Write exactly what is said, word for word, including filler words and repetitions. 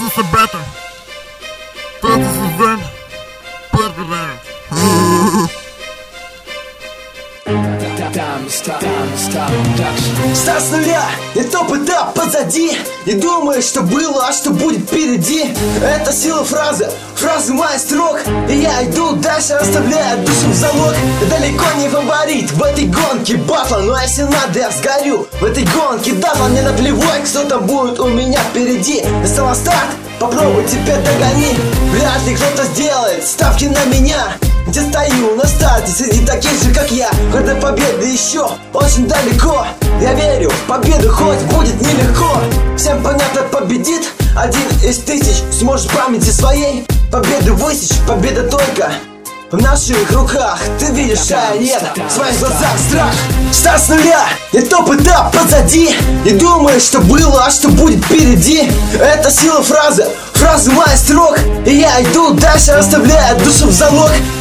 Todos se better. Todos se ven. Perfect. Старт с нуля, и топ-этап позади. Не думай, что было, а что будет впереди. Это сила фразы, фразы моих строк. И я иду дальше, оставляя душу в залог. Я далеко не фаворит в этой гонке батла, но если надо, я сгорю в этой гонке дабла. Мне наплевать, кто там будет у меня впереди. Я сама старт, попробуй теперь догони. Вряд ли кто-то сделает ставки на меня. Где стою на старте среди таких же, как я. Хоть до победы еще очень далеко. Я верю в победу, хоть будет нелегко. Всем понятно, победит один из тысяч. Сможешь в памяти своей победу высечь. Победа только в наших руках. Ты видишь, а нет, в своих глазах страх. Старт с нуля, и топ-этап позади. Не думай, что было, а что будет впереди. Это сила фразы, фразы моих строк. И я иду дальше, оставляя душу в залог.